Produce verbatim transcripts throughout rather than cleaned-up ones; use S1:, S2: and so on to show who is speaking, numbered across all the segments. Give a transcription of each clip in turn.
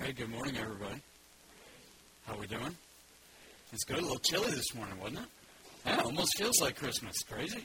S1: Hey, good morning, everybody. How we doing? It's good. A little chilly this morning, wasn't it? Yeah, almost feels like Christmas. Crazy?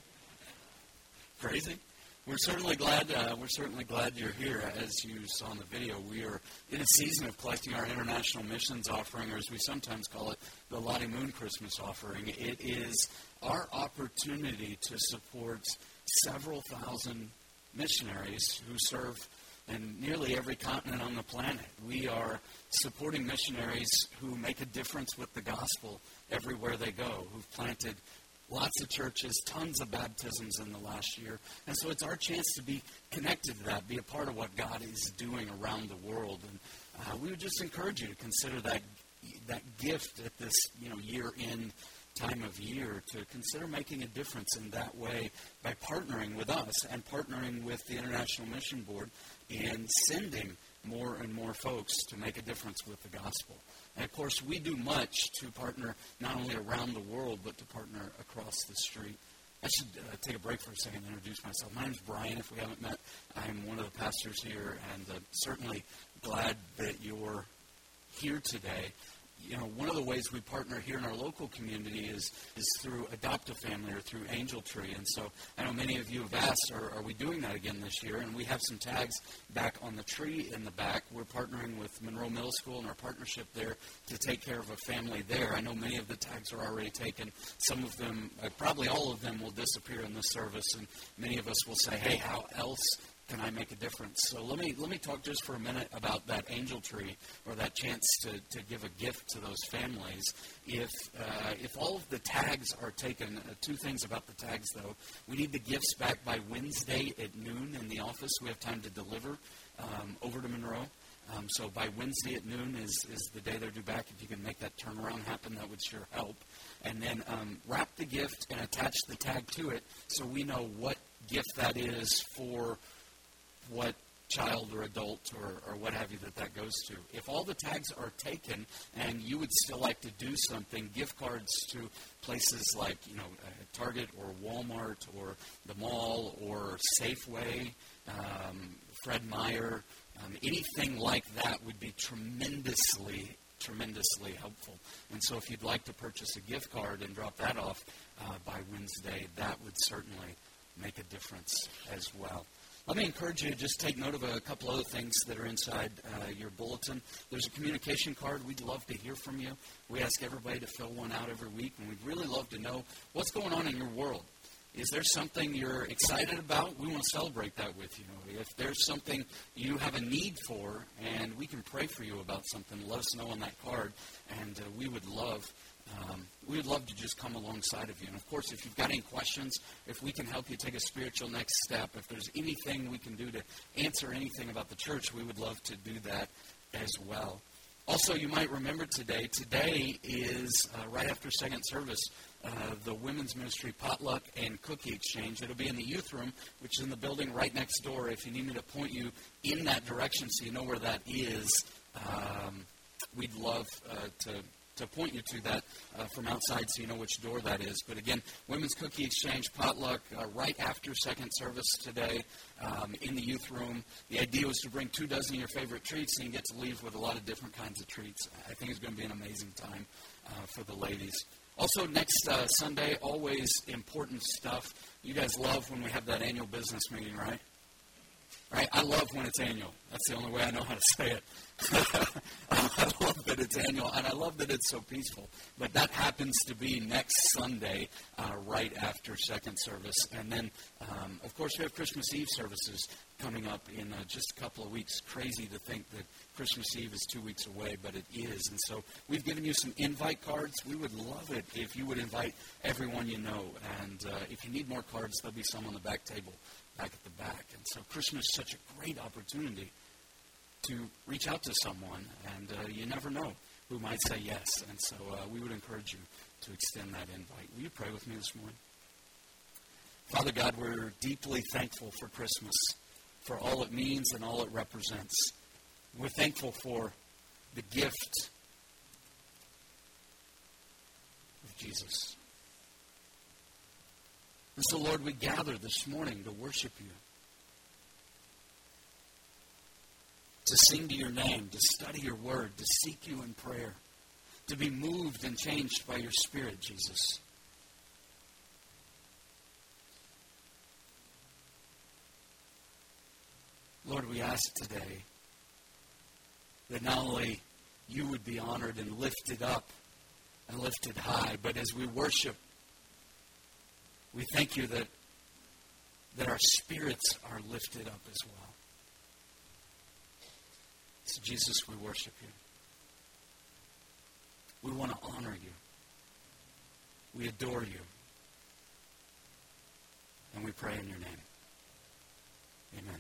S1: Crazy? We're certainly glad. Uh, we're certainly glad you're here. As you saw in the video, we are in a season of collecting our international missions offering, or as we sometimes call it, the Lottie Moon Christmas offering. It is our opportunity to support several thousand missionaries who serve in nearly every continent on the planet. We are supporting missionaries who make a difference with the gospel everywhere they go, who've planted lots of churches, tons of baptisms in the last year. And so it's our chance to be connected to that, be a part of what God is doing around the world. And uh, we would just encourage you to consider that that gift at this you know year-end time of year, to consider making a difference in that way by partnering with us and partnering with the International Mission Board and sending more and more folks to make a difference with the gospel. And, of course, we do much to partner not only around the world, but to partner across the street. I should uh, take a break for a second and introduce myself. My name is Brian. If we haven't met, I'm one of the pastors here, and uh, certainly glad that you're here today. You know, one of the ways we partner here in our local community is is through Adopt a Family or through Angel Tree. And so I know many of you have asked, are, are we doing that again this year? And we have some tags back on the tree in the back. We're partnering with Monroe Middle School and our partnership there to take care of a family there. I know many of the tags are already taken. Some of them, uh, probably all of them, will disappear in this service. And many of us will say, hey, how else can I make a difference? So let me let me talk just for a minute about that angel tree, or that chance to, to give a gift to those families. If uh, if all of the tags are taken, uh, two things about the tags, though. We need the gifts back by Wednesday at noon in the office. We have time to deliver um, over to Monroe. Um, so by Wednesday at noon is, is the day they're due back. If you can make that turnaround happen, that would sure help. And then um, wrap the gift and attach the tag to it so we know what gift that is for what child or adult or, or what have you that that goes to. If all the tags are taken and you would still like to do something, gift cards to places like, you know, uh, Target or Walmart or the mall or Safeway, um, Fred Meyer, um, anything like that would be tremendously, tremendously helpful. And so if you'd like to purchase a gift card and drop that off uh, by Wednesday, that would certainly make a difference as well. Let me encourage you to just take note of a couple other things that are inside uh, your bulletin. There's a communication card. We'd love to hear from you. We ask everybody to fill one out every week, and we'd really love to know what's going on in your world. Is there something you're excited about? We want to celebrate that with you. If there's something you have a need for and we can pray for you about something, let us know on that card, and uh, we would love Um, we would love to just come alongside of you. And, of course, if you've got any questions, if we can help you take a spiritual next step, if there's anything we can do to answer anything about the church, we would love to do that as well. Also, you might remember today, today is uh, right after second service, uh, the women's ministry potluck and cookie exchange. It'll be in the youth room, which is in the building right next door. If you need me to point you in that direction so you know where that is, um, we'd love uh, to to point you to that uh, from outside so you know which door that is. But again, Women's Cookie Exchange potluck uh, right after second service today um, in the youth room. The idea was to bring two dozen of your favorite treats, and you get to leave with a lot of different kinds of treats. I think it's going to be an amazing time uh, for the ladies. Also, next uh, Sunday, always important stuff. You guys love when we have that annual business meeting, right? Right? I love when it's annual. That's the only way I know how to say it. I love that it's annual, and I love that it's so peaceful. But that happens to be next Sunday, uh, right after second service. And then, um, of course, we have Christmas Eve services coming up in uh, just a couple of weeks. Crazy to think that Christmas Eve is two weeks away, but it is. And so we've given you some invite cards. We would love it if you would invite everyone you know. And uh, if you need more cards, there'll be some on the back table back at the back. And so Christmas is such a great opportunity to reach out to someone, and uh, you never know who might say yes. And so uh, we would encourage you to extend that invite. Will you pray with me this morning? Father God, we're deeply thankful for Christmas, for all it means and all it represents. We're thankful for the gift of Jesus. And so, Lord, we gather this morning to worship you. to sing to your name, to study your word, to seek you in prayer, to be moved and changed by your Spirit, Jesus. Lord, we ask today that not only you would be honored and lifted up and lifted high, but as we worship, we thank you that, that our spirits are lifted up as well. So Jesus, we worship you. We want to honor you. We adore you. And we pray in your name. Amen.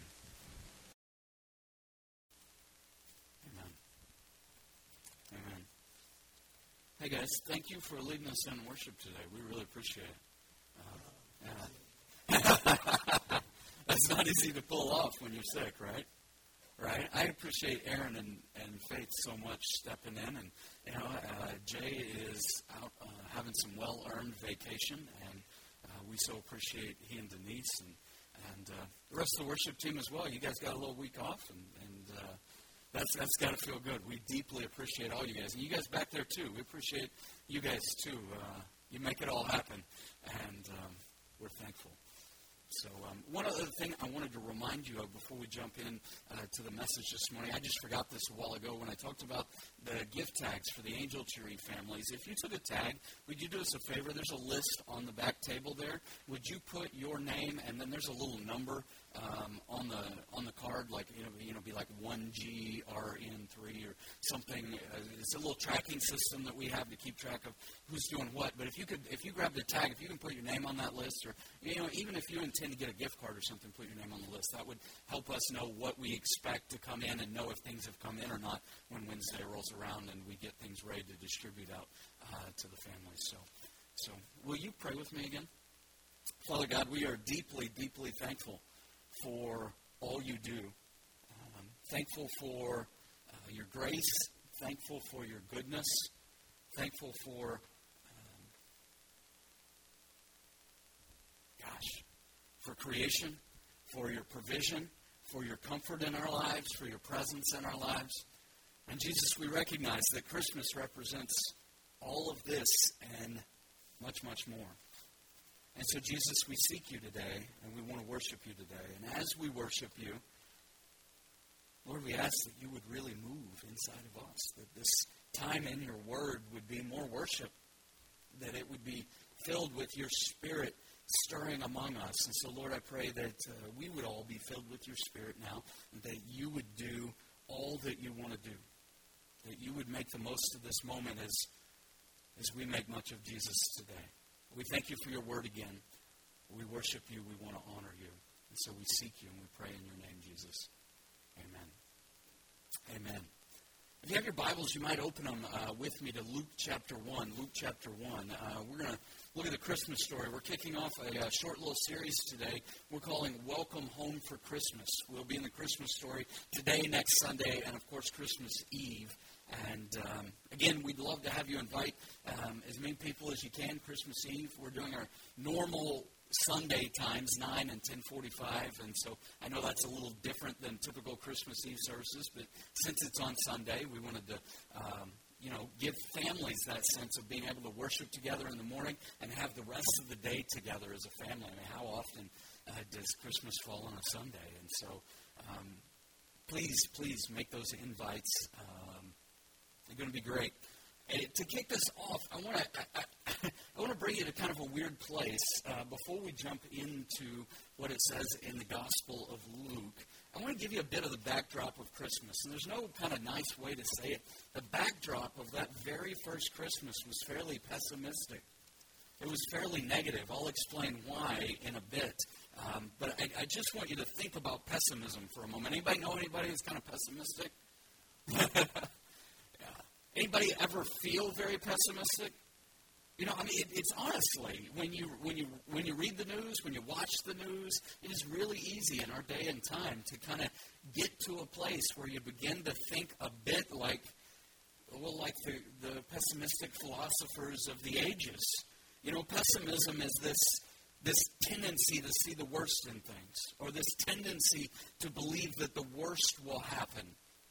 S1: Amen. Amen. Hey guys, thank you for leading us in worship today. We really appreciate it. Uh, yeah. That's not easy to pull off when you're sick, right? Right? I appreciate Aaron and, and Faith so much stepping in. And, you know, uh, Jay is out uh, having some well-earned vacation, and uh, we so appreciate he and Denise and, and uh, the rest of the worship team as well. You guys got a little week off, and, and uh, that's that's got to feel good. We deeply appreciate all you guys. And you guys back there, too. We appreciate you guys, too. Uh, you make it all happen, and um, we're thankful. So um, one other thing I wanted to remind you of before we jump in uh, to the message this morning, I just forgot this a while ago when I talked about the gift tags for the Angel Cheering families. If you took a tag, would you do us a favor? There's a list on the back table there. Would you put your name, and then there's a little number um, on the on the card, like, you know, you know, be like one G R N three or something. Uh, it's a little tracking system that we have to keep track of who's doing what. But if you could, if you grab the tag, if you can put your name on that list, or, you know, even if you intend to get a gift card or something, put your name on the list. That would help us know what we expect to come in and know if things have come in or not when Wednesday rolls around and we get things ready to distribute out uh, to the families. So, so will you pray with me again? Father God, we are deeply, deeply thankful for all you do. Um, thankful for uh, your grace. Thankful for your goodness. Thankful for, um, gosh, for creation, for your provision, for your comfort in our lives, for your presence in our lives. And Jesus, we recognize that Christmas represents all of this and much, much more. And so, Jesus, we seek you today, and we want to worship you today. And as we worship you, Lord, we ask that you would really move inside of us, that this time in your word would be more worship, that it would be filled with your Spirit stirring among us. And so, Lord, I pray that uh, we would all be filled with your Spirit now, and that you would do all that you want to do, that you would make the most of this moment as, as we make much of Jesus today. We thank you for your word again. We worship you. We want to honor you. And so we seek you, and we pray in your name, Jesus. Amen. Amen. If you have your Bibles, you might open them uh, with me to Luke chapter one. Luke chapter one. Uh, we're going to look at the Christmas story. We're kicking off a, a short little series today we're calling Welcome Home for Christmas. We'll be in the Christmas story today, next Sunday, and, of course, Christmas Eve. And, um, again, we'd love to have you invite um, as many people as you can Christmas Eve. We're doing our normal Sunday times, nine and ten forty-five, and so I know that's a little different than typical Christmas Eve services, but since it's on Sunday, we wanted to, um, you know, give families that sense of being able to worship together in the morning and have the rest of the day together as a family. I mean, how often uh, does Christmas fall on a Sunday? And so um, please, please make those invites. Um, they're going to be great. And to kick this off, I want to I, I, I want to bring you to kind of a weird place uh, before we jump into what it says in the Gospel of Luke. I want to give you a bit of the backdrop of Christmas, and there's no kind of nice way to say it. The backdrop of that very first Christmas was fairly pessimistic. It was fairly negative. I'll explain why in a bit. Um, but I, I just want you to think about pessimism for a moment. Anybody know anybody who's kind of pessimistic? Anybody ever feel very pessimistic? You know, I mean, it, it's honestly, when you when you when you read the news, when you watch the news, it is really easy in our day and time to kind of get to a place where you begin to think a bit like, well, like the, the pessimistic philosophers of the ages. You know, pessimism is this this tendency to see the worst in things, or this tendency to believe that the worst will happen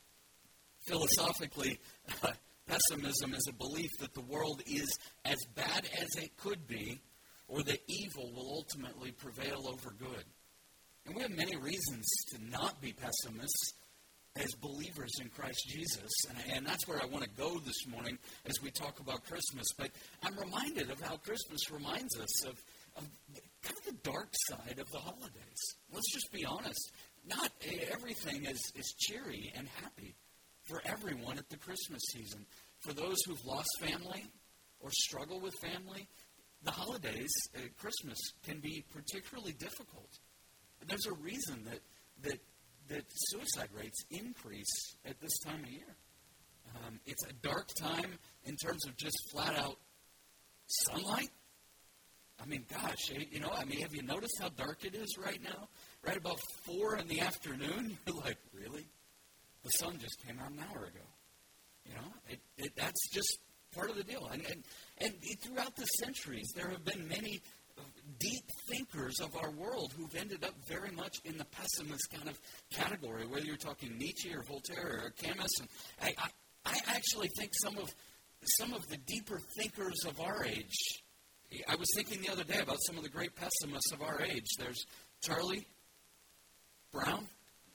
S1: Philosophically, uh, pessimism is a belief that the world is as bad as it could be, or that evil will ultimately prevail over good. And we have many reasons to not be pessimists as believers in Christ Jesus. And, and that's where I want to go this morning as we talk about Christmas. But I'm reminded of how Christmas reminds us of, of kind of the dark side of the holidays. Let's just be honest. Not everything is, is cheery and happy for everyone at the Christmas season. For those who've lost family or struggle with family, the holidays, uh, Christmas, can be particularly difficult. There's a reason that that that suicide rates increase at this time of year. Um, it's a dark time in terms of just flat-out sunlight. I mean, gosh, you know, I mean, have you noticed how dark it is right now? Right about four in the afternoon, you're like, really? The sun just came out an hour ago. You know, it, it, that's just part of the deal. And, and, and throughout the centuries, there have been many deep thinkers of our world who've ended up very much in the pessimist kind of category, whether you're talking Nietzsche or Voltaire or Camus. And I, I, I actually think some of some of the deeper thinkers of our age, I was thinking the other day about some of the great pessimists of our age. There's Charlie Brown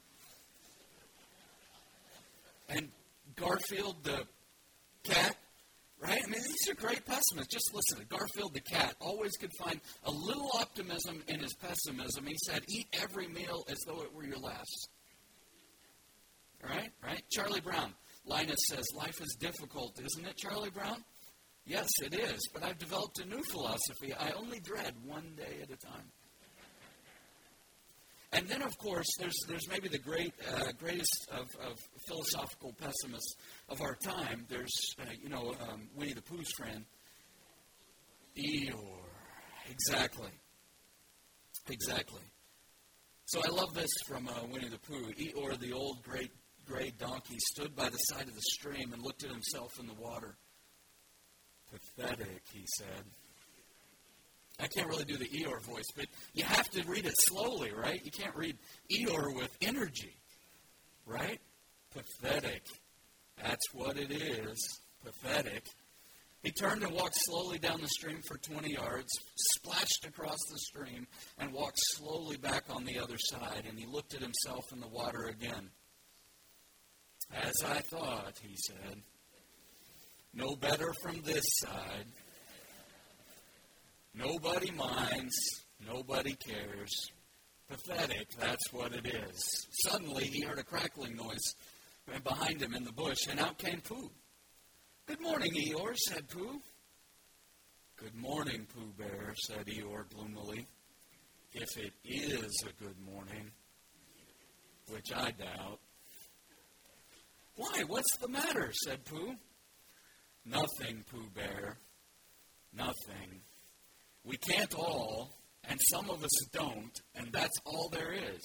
S1: and Garfield the cat. Right? I mean, these are great pessimists. Just listen. Garfield the cat always could find a little optimism in his pessimism. He said, eat every meal as though it were your last. All right? Right? Charlie Brown. Linus says, life is difficult, isn't it, Charlie Brown? Yes, it is. But I've developed a new philosophy. I only dread one day at a time. And then, of course, there's there's maybe the great uh, greatest of, of philosophical pessimists of our time. There's, uh, you know, um, Winnie the Pooh's friend, Eeyore. Exactly. Exactly. So I love this from uh, Winnie the Pooh. Eeyore, the old great gray donkey, stood by the side of the stream and looked at himself in the water. Pathetic, he said. I can't really do the Eeyore voice, but you have to read it slowly, right? You can't read Eeyore with energy, right? Pathetic. That's what it is. Pathetic. He turned and walked slowly down the stream for twenty yards, splashed across the stream, and walked slowly back on the other side, and he looked at himself in the water again. As I thought, he said. No better from this side. Nobody minds. Nobody cares. Pathetic, that's what it is. Suddenly, he heard a crackling noise behind him in the bush, and out came Pooh. Good morning, Eeyore, said Pooh. Good morning, Pooh Bear, said Eeyore gloomily. If it is a good morning, which I doubt. Why, what's the matter, said Pooh. Nothing, Pooh Bear. Nothing. We can't all, and some of us don't, and that's all there is.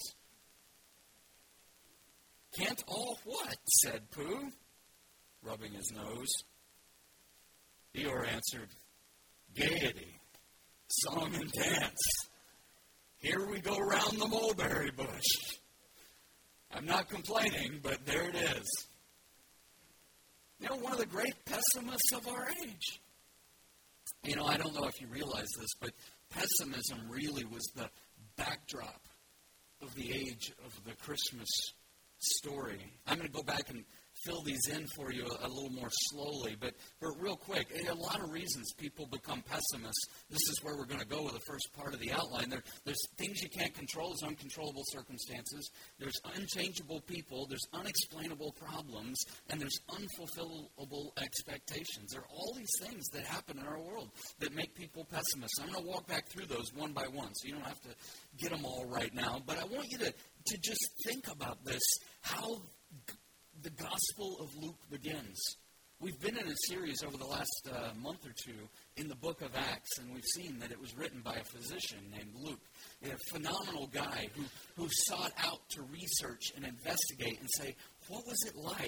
S1: Can't all what? Said Pooh, rubbing his nose. Eeyore answered, gaiety, song and dance. Here we go round the mulberry bush. I'm not complaining, but there it is. You know, one of the great pessimists of our age. You know, I don't know if you realize this, but pessimism really was the backdrop of the age of the Christmas story. I'm going to go back and fill these in for you a, a little more slowly, but, but real quick, a lot of reasons people become pessimists. This is where we're going to go with the first part of the outline. There, there's things you can't control, there's uncontrollable circumstances, there's unchangeable people, there's unexplainable problems, and there's unfulfillable expectations. There are all these things that happen in our world that make people pessimists. I'm going to walk back through those one by one, so you don't have to get them all right now, but I want you to, to just think about this, how the Gospel of Luke begins. We've been in a series over the last uh, month or two in the book of Acts, and we've seen that it was written by a physician named Luke, a phenomenal guy who, who sought out to research and investigate and say, what was it like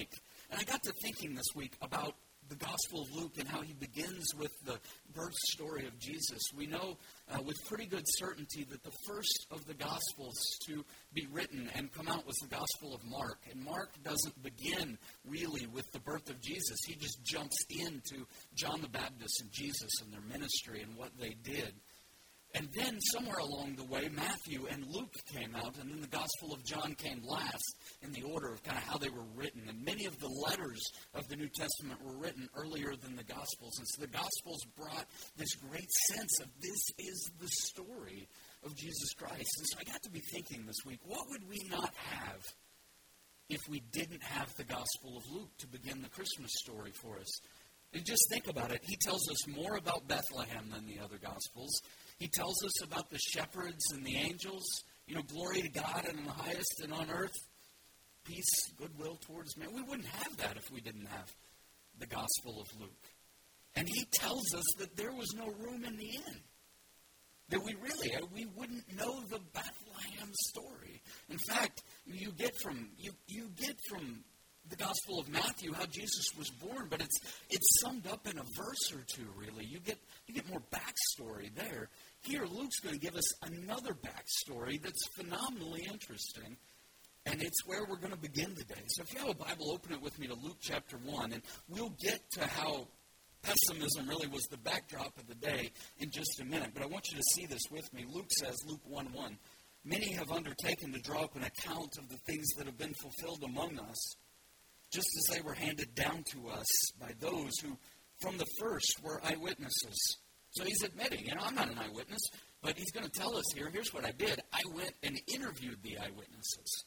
S1: And I got to thinking this week about the Gospel of Luke and how he begins with the birth story of Jesus. We know uh, with pretty good certainty that the first of the Gospels to be written and come out was the Gospel of Mark. And Mark doesn't begin really with the birth of Jesus. He just jumps into John the Baptist and Jesus and their ministry and what they did. And then somewhere along the way, Matthew and Luke came out, and then the Gospel of John came last in the order of kind of how they were written. And many of the letters of the New Testament were written earlier than the Gospels. And so the Gospels brought this great sense of this is the story of Jesus Christ. And so I got to be thinking this week, what would we not have if we didn't have the Gospel of Luke to begin the Christmas story for us? And just think about it. He tells us more about Bethlehem than the other Gospels. He tells us about the shepherds and the angels. You know, glory to God in the highest and on earth, peace, goodwill towards men. We wouldn't have that if we didn't have the Gospel of Luke. And he tells us that there was no room in the inn. That we really, we wouldn't know the Bethlehem story. In fact, you get from, you, you get from the Gospel of Matthew how Jesus was born, but it's it's summed up in a verse or two, really. You get you get more backstory there. Here, Luke's going to give us another backstory that's phenomenally interesting, and it's where we're going to begin today. So if you have a Bible, open it with me to Luke chapter one, and we'll get to how pessimism really was the backdrop of the day in just a minute. But I want you to see this with me. Luke says, Luke one one, many have undertaken to draw up an account of the things that have been fulfilled among us, just as they were handed down to us by those who from the first were eyewitnesses. So he's admitting, you know, I'm not an eyewitness, but he's going to tell us here, here's what I did. I went and interviewed the eyewitnesses.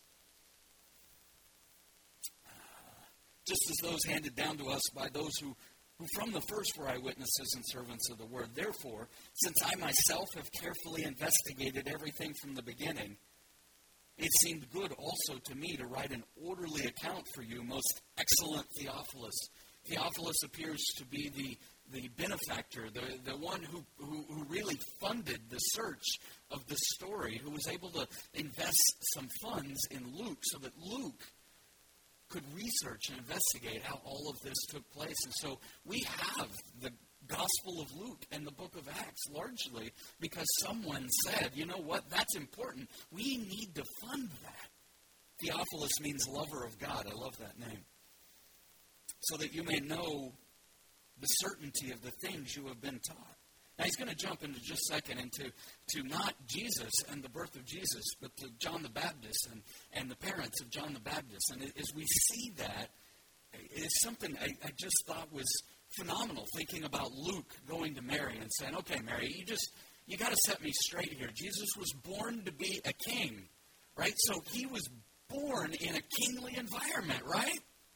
S1: Uh, just as those handed down to us by those who, who from the first were eyewitnesses and servants of the word. Therefore, since I myself have carefully investigated everything from the beginning, it seemed good also to me to write an orderly account for you, most excellent Theophilus. Theophilus appears to be the, the benefactor, the, the one who, who, who really funded the search of the story, who was able to invest some funds in Luke so that Luke could research and investigate how all of this took place. And so we have the Gospel of Luke and the book of Acts largely because someone said, you know what, that's important. We need to fund that. Theophilus means lover of God. I love that name. So that you may know the certainty of the things you have been taught. Now he's going to jump into just a second into to not Jesus and the birth of Jesus, but to John the Baptist and, and the parents of John the Baptist. And as we see that, it's something I, I just thought was phenomenal, thinking about Luke going to Mary and saying, okay, Mary, you just, you got to set me straight here. Jesus was born to be a king, right? So he was born in a kingly environment, right?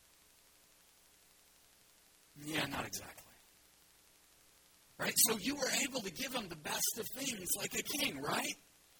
S1: Yeah, not exactly. Right? So you were able to give him the best of things like a king, right?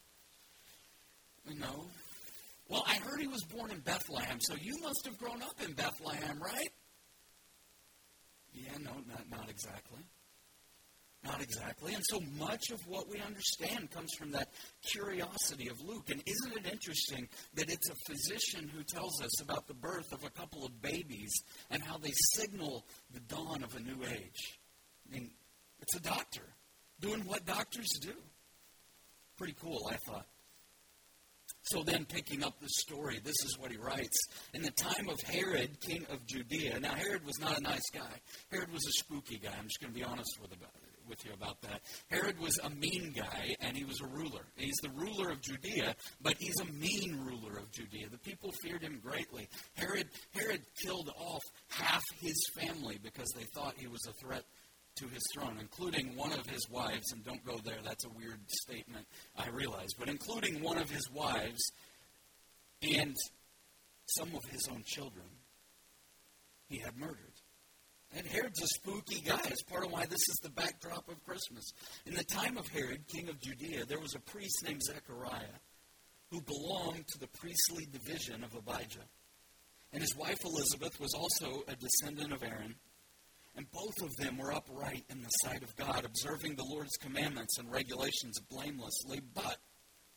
S1: No. Well, I heard he was born in Bethlehem, so you must have grown up in Bethlehem, right? Yeah, no, not, not exactly. Not exactly. And so much of what we understand comes from that curiosity of Luke. And isn't it interesting that it's a physician who tells us about the birth of a couple of babies and how they signal the dawn of a new age? I mean, it's a doctor doing what doctors do. Pretty cool, I thought. So then, picking up the story, this is what he writes. In the time of Herod, king of Judea. Now, Herod was not a nice guy. Herod was a spooky guy. I'm just going to be honest with, about, with you about that. Herod was a mean guy, and he was a ruler. He's the ruler of Judea, but he's a mean ruler of Judea. The people feared him greatly. Herod, Herod killed off half his family because they thought he was a threat to his throne, including one of his wives, and don't go there, that's a weird statement, I realize, but including one of his wives and some of his own children he had murdered. And Herod's a spooky guy. It's part of why this is the backdrop of Christmas. In the time of Herod, king of Judea, there was a priest named Zechariah who belonged to the priestly division of Abijah. And his wife Elizabeth was also a descendant of Aaron. And both of them were upright in the sight of God, observing the Lord's commandments and regulations blamelessly, but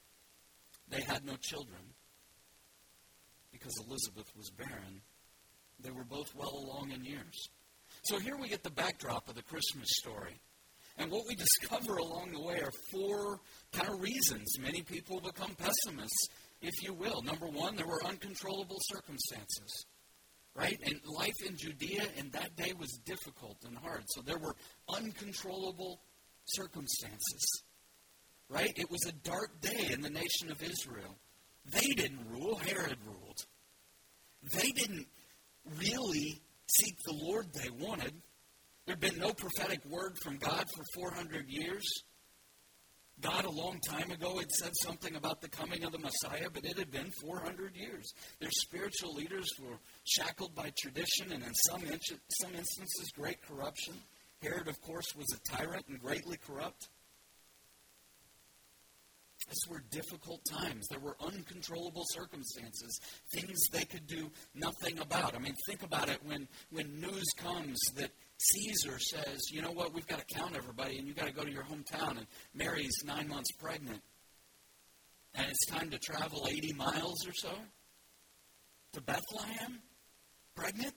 S1: they had no children because Elizabeth was barren They were both well along in years. So here we get the backdrop of the Christmas story. And what we discover along the way are four kind of reasons many people become pessimists, if you will. Number one, there were uncontrollable circumstances, right? And life in Judea in that day was difficult and hard. So there were uncontrollable circumstances, right? It was a dark day in the nation of Israel. They didn't rule. Herod ruled. They didn't really seek the Lord they wanted. There had been no prophetic word from God for four hundred years. God, a long time ago, had said something about the coming of the Messiah, but it had been four hundred years. Their spiritual leaders were shackled by tradition and in some, in- some instances, great corruption. Herod, of course, was a tyrant and greatly corrupt. These were difficult times. There were uncontrollable circumstances, things they could do nothing about. I mean, think about it when, when news comes that Caesar says, you know what, we've got to count everybody, and you've got to go to your hometown, and Mary's nine months pregnant. And it's time to travel eighty miles or so to Bethlehem, pregnant.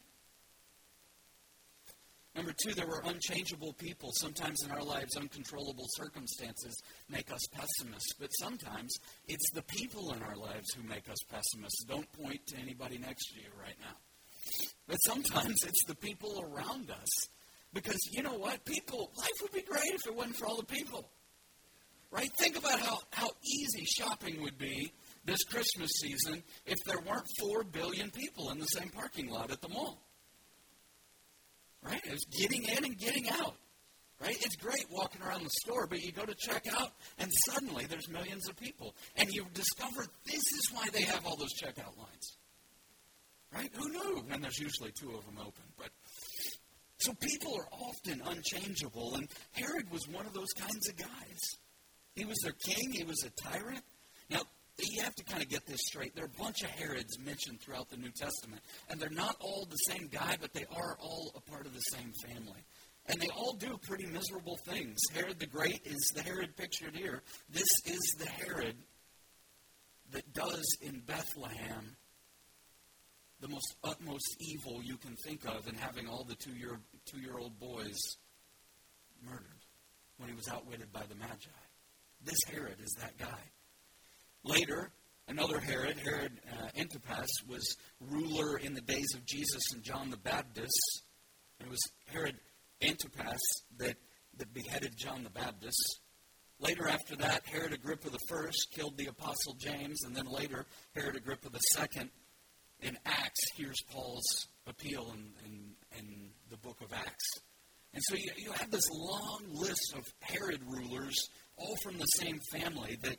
S1: Number two, there were unchangeable people. Sometimes in our lives, uncontrollable circumstances make us pessimists. But sometimes it's the people in our lives who make us pessimists. Don't point to anybody next to you right now. But sometimes it's the people around us. Because you know what? People, life would be great if it wasn't for all the people. Right? Think about how, how easy shopping would be this Christmas season if there weren't four billion people in the same parking lot at the mall. Right? It's getting in and getting out. Right? It's great walking around the store, but you go to check out, and suddenly there's millions of people. And you discover this is why they have all those checkout lines. Right? Who knew? And there's usually two of them open. But so people are often unchangeable, and Herod was one of those kinds of guys. He was their king. He was a tyrant. Now, you have to kind of get this straight. There are a bunch of Herods mentioned throughout the New Testament, and they're not all the same guy, but they are all a part of the same family. And they all do pretty miserable things. Herod the Great is the Herod pictured here. This is the Herod that does in Bethlehem the most utmost evil you can think of in having all the two-year, two-year-old boys murdered when he was outwitted by the Magi. This Herod is that guy. Later, another Herod, Herod uh, Antipas, was ruler in the days of Jesus and John the Baptist. It was Herod Antipas that, that beheaded John the Baptist. Later after that, Herod Agrippa the First killed the Apostle James, and then later, Herod Agrippa the Second in Acts hears Paul's appeal in, in, in the book of Acts. And so you, you have this long list of Herod rulers, all from the same family, that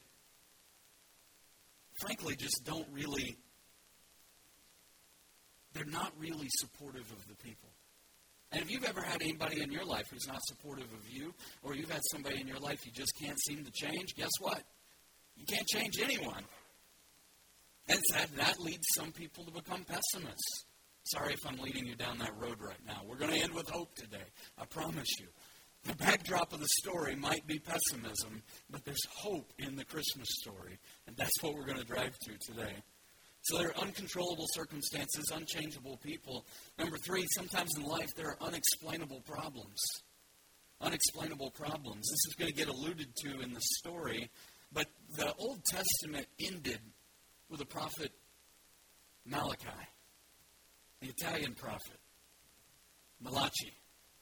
S1: frankly just don't really, they're not really supportive of the people. And if you've ever had anybody in your life who's not supportive of you, or you've had somebody in your life you just can't seem to change, guess what? You can't change anyone. And that, that leads some people to become pessimists. Sorry if I'm leading you down that road right now. We're going to end with hope today. I promise you. The backdrop of the story might be pessimism, but there's hope in the Christmas story. And that's what we're going to drive to today. So there are uncontrollable circumstances, unchangeable people. Number three, sometimes in life there are unexplainable problems. Unexplainable problems. This is going to get alluded to in the story, but the Old Testament ended with the prophet Malachi, the Italian prophet, Malachi.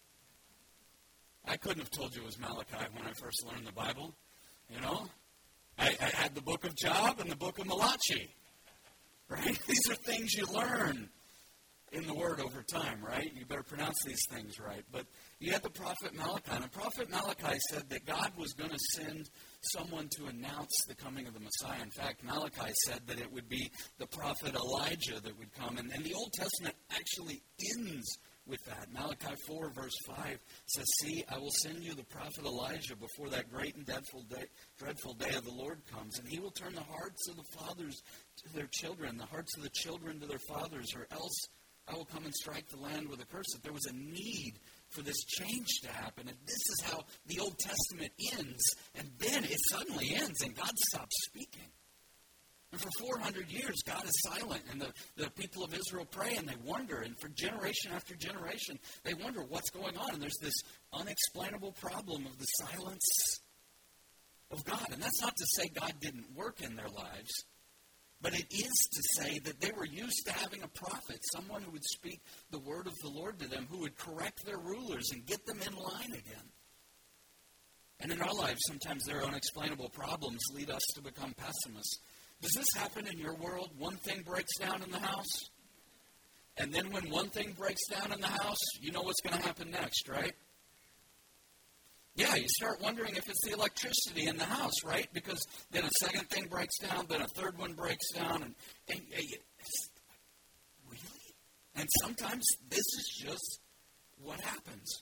S1: I couldn't have told you it was Malachi when I first learned the Bible, you know. I, I had the book of Job and the book of Malachi, right? These are things you learn in the Word over time, right? You better pronounce these things right. But you had the prophet Malachi, and the prophet Malachi said that God was going to send someone to announce the coming of the Messiah. In fact, Malachi said that it would be the prophet Elijah that would come, and, and the Old Testament actually ends with that. Malachi four, verse five says, "See, I will send you the prophet Elijah before that great and dreadful day, dreadful day of the Lord comes, and he will turn the hearts of the fathers to their children, the hearts of the children to their fathers, or else I will come and strike the land with a curse." That there was a need for this change to happen, and this is how the Old Testament ends, and then it suddenly ends, and God stops speaking. And for four hundred years, God is silent, and the, the people of Israel pray, and they wonder, and for generation after generation, they wonder what's going on, and there's this unexplainable problem of the silence of God. And that's not to say God didn't work in their lives, but it is to say that they were used to having a prophet, someone who would speak the word of the Lord to them, who would correct their rulers and get them in line again. And in our lives, sometimes their unexplainable problems lead us to become pessimists. Does this happen in your world? One thing breaks down in the house, and then when one thing breaks down in the house, you know what's going to happen next, right? Yeah, you start wondering if it's the electricity in the house, right? Because then a second thing breaks down, then a third one breaks down, and, and, and really? And sometimes this is just what happens.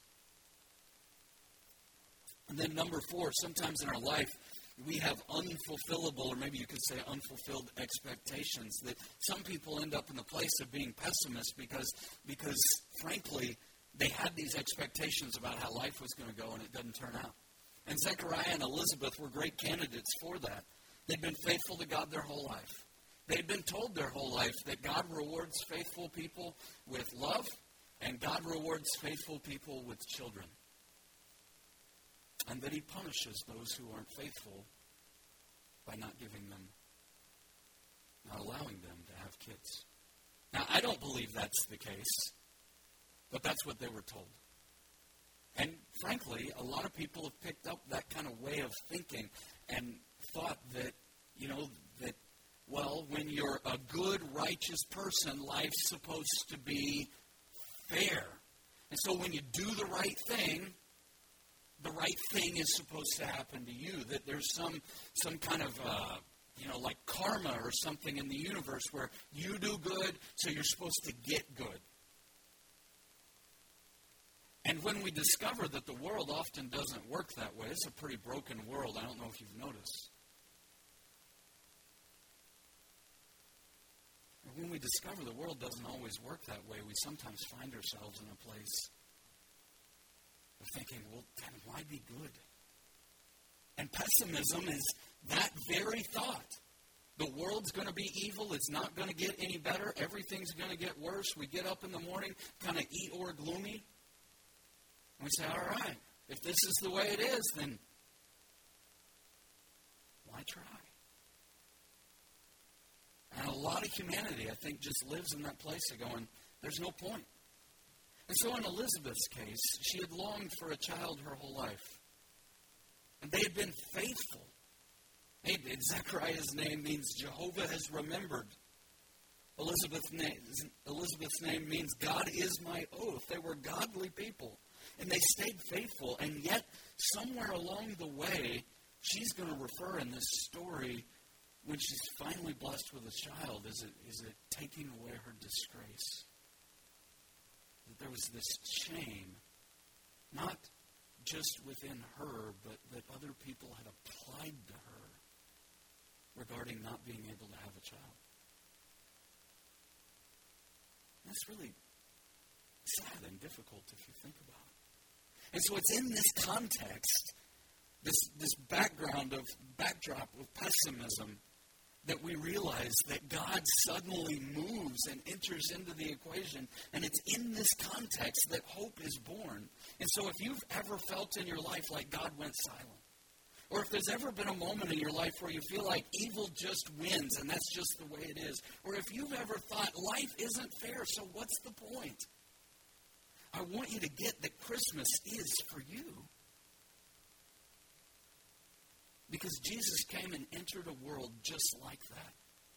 S1: And then number four, sometimes in our life, we have unfulfillable, or maybe you could say unfulfilled expectations, that some people end up in the place of being pessimists because, because frankly, they had these expectations about how life was going to go, and it doesn't turn out. And Zechariah and Elizabeth were great candidates for that. They'd been faithful to God their whole life. They'd been told their whole life that God rewards faithful people with love, and God rewards faithful people with children. And that he punishes those who aren't faithful by not giving them, not allowing them to have kids. Now, I don't believe that's the case, but that's what they were told. And frankly, a lot of people have picked up that kind of way of thinking and thought that, you know, that, well, when you're a good, righteous person, life's supposed to be fair. And so when you do the right thing, the right thing is supposed to happen to you, that there's some some kind of, uh, you know, like karma or something in the universe where you do good, so you're supposed to get good. And when we discover that the world often doesn't work that way, it's a pretty broken world. I don't know if you've noticed. And when we discover the world doesn't always work that way, we sometimes find ourselves in a place of thinking, well, then why be good? And pessimism is that very thought. The world's going to be evil. It's not going to get any better. Everything's going to get worse. We get up in the morning kind of Eeyore gloomy. And we say, all right, if this is the way it is, then why try? And a lot of humanity, I think, just lives in that place of going, there's no point. And so in Elizabeth's case, she had longed for a child her whole life. And they had been faithful. Hey, Zechariah's name means Jehovah has remembered. Elizabeth's name, Elizabeth's name means God is my oath. They were godly people. And they stayed faithful. And yet, somewhere along the way, she's going to refer in this story, when she's finally blessed with a child, is it, is it taking away her disgrace? That there was this shame, not just within her, but that other people had applied to her regarding not being able to have a child. That's really sad and difficult if you think about it. And so it's in this context, this, this background of backdrop of pessimism, that we realize that God suddenly moves and enters into the equation. And it's in this context that hope is born. And so if you've ever felt in your life like God went silent, or if there's ever been a moment in your life where you feel like evil just wins and that's just the way it is, or if you've ever thought life isn't fair, so what's the point? I want you to get that Christmas is for you. Because Jesus came and entered a world just like that.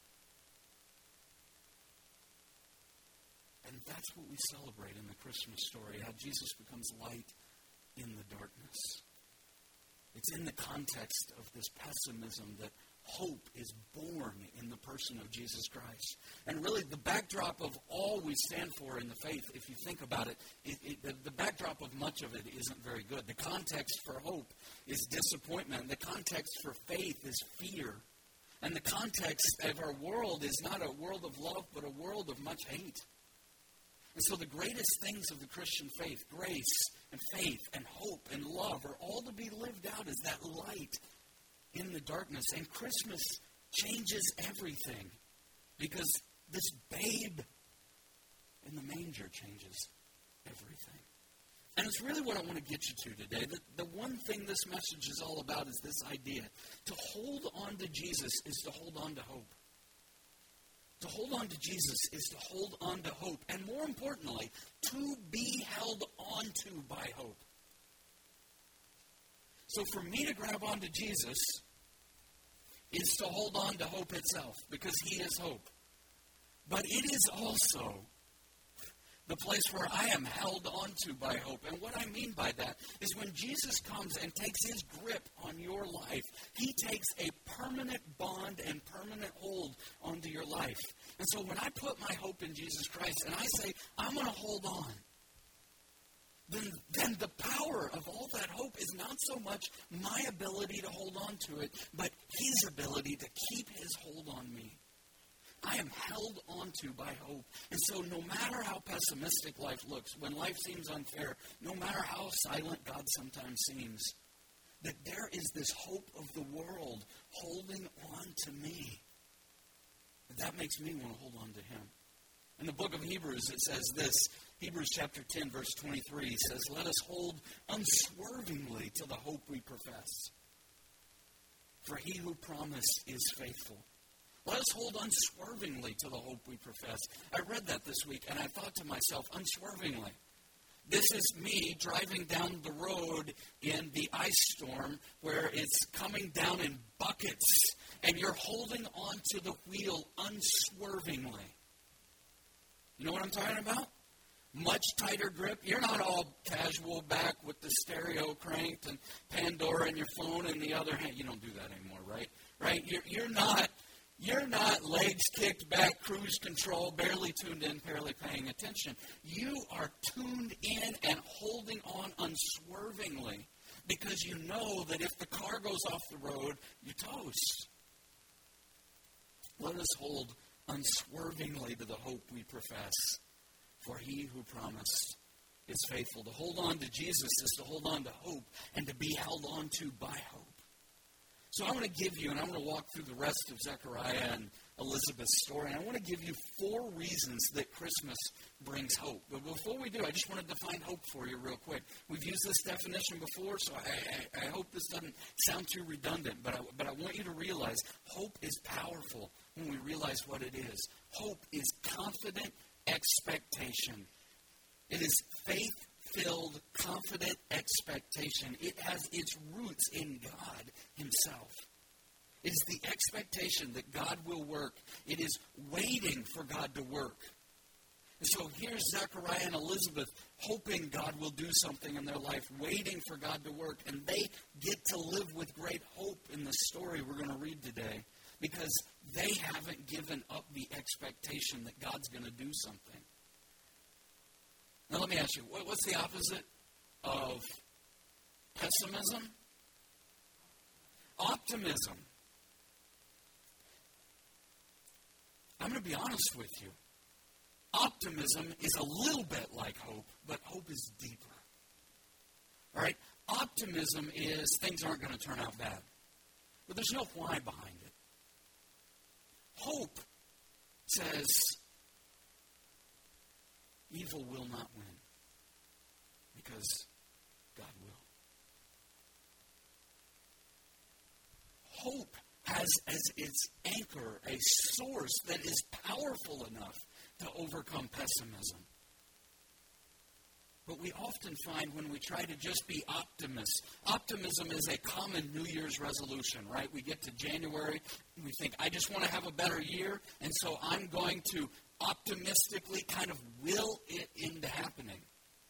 S1: And that's what we celebrate in the Christmas story, how Jesus becomes light in the darkness. It's in the context of this pessimism that hope is born in the person of Jesus Christ. And really, the backdrop of all we stand for in the faith, if you think about it, it, it the, the backdrop of much of it isn't very good. The context for hope is disappointment. The context for faith is fear. And the context of our world is not a world of love, but a world of much hate. And so the greatest things of the Christian faith, grace and faith and hope and love, are all to be lived out as that light in the darkness. And Christmas changes everything. Because this babe in the manger changes everything. And it's really what I want to get you to today. The, the one thing this message is all about is this idea. To hold on to Jesus is to hold on to hope. To hold on to Jesus is to hold on to hope. And more importantly, to be held on to by hope. So for me to grab onto Jesus is to hold on to hope itself, because he is hope. But it is also the place where I am held onto by hope. And what I mean by that is when Jesus comes and takes his grip on your life, he takes a permanent bond and permanent hold onto your life. And so when I put my hope in Jesus Christ and I say, I'm going to hold on, then, then the power of all that hope is not so much my ability to hold on to it, but his ability to keep his hold on me. I am held onto by hope. And so no matter how pessimistic life looks, when life seems unfair, no matter how silent God sometimes seems, that there is this hope of the world holding on to me. That makes me want to hold on to him. In the book of Hebrews, it says this, Hebrews chapter ten, verse twenty-three says, let us hold unswervingly to the hope we profess. For he who promised is faithful. Let us hold unswervingly to the hope we profess. I read that this week, and I thought to myself, unswervingly. This is me driving down the road in the ice storm where it's coming down in buckets, and you're holding on to the wheel unswervingly. You know what I'm talking about? Much tighter grip. You're not all casual back with the stereo cranked and Pandora in your phone in the other hand. You don't do that anymore, right? Right? You're, you're not... You're not legs kicked back, cruise control, barely tuned in, barely paying attention. You are tuned in and holding on unswervingly because you know that if the car goes off the road, you toast. Let us hold unswervingly to the hope we profess, for he who promised is faithful. To hold on to Jesus is to hold on to hope and to be held on to by hope. So I want to give you, and I want to walk through the rest of Zechariah and Elizabeth's story, and I want to give you four reasons that Christmas brings hope. But before we do, I just want to define hope for you real quick. We've used this definition before, so I, I, I hope this doesn't sound too redundant, but I, but I want you to realize hope is powerful when we realize what it is. Hope is confident expectation. It is faith-filled, confident expectation. It has its roots in God himself. It is the expectation that God will work. It is waiting for God to work. And so here's Zechariah and Elizabeth hoping God will do something in their life, waiting for God to work. And they get to live with great hope in the story we're going to read today because they haven't given up the expectation that God's going to do something. Now let me ask you, what's the opposite of pessimism? Optimism. I'm going to be honest with you. Optimism is a little bit like hope, but hope is deeper. All right? Optimism is things aren't going to turn out bad. But there's no why behind it. Hope says evil will not win because God will. Hope has as its anchor a source that is powerful enough to overcome pessimism. But we often find when we try to just be optimists, optimism is a common New Year's resolution, right? We get to January, and we think, I just want to have a better year, and so I'm going to optimistically kind of will it into happening.